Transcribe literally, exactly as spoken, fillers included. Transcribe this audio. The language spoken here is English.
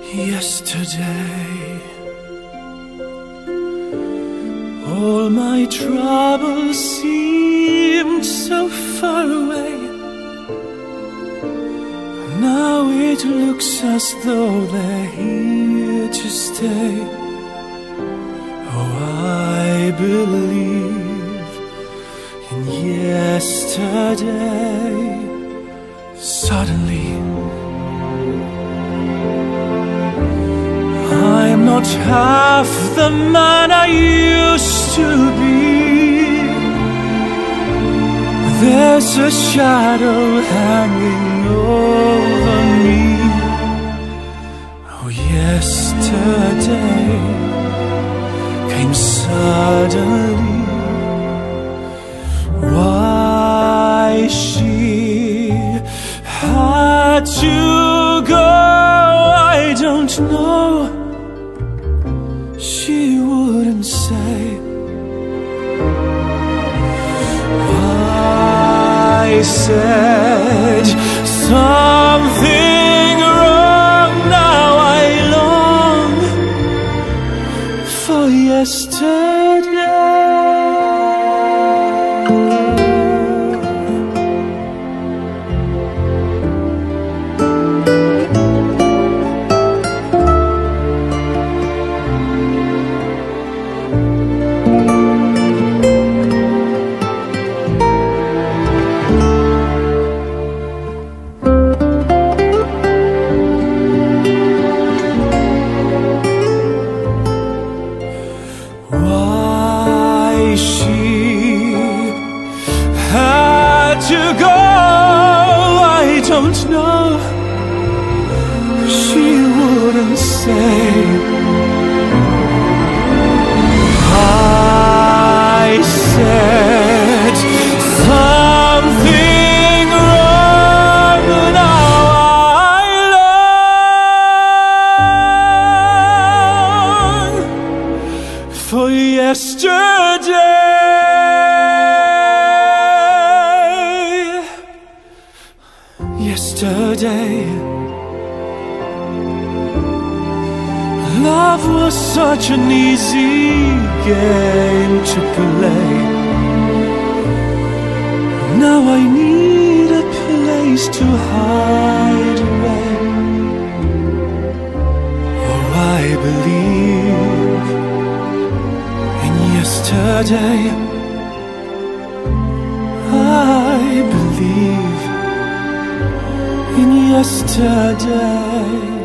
Yesterday, all my troubles seemed so far away. Now it looks as though they're here to stay. Oh, I believe in yesterday. Suddenly, I'm not half the man I used to be. There's a shadow hanging over me. Oh, yesterday came suddenly. Why she had to go, I don't know. She wouldn't say. I said something wrong. Now I long for yesterday. Why she had to go, I don't know. She wouldn't say. I said something wrong. Now I long for yesterday. Yesterday, love was such an easy game to play. Now I need a place to hide away. Oh, I believe in yesterday. I believe in yesterday.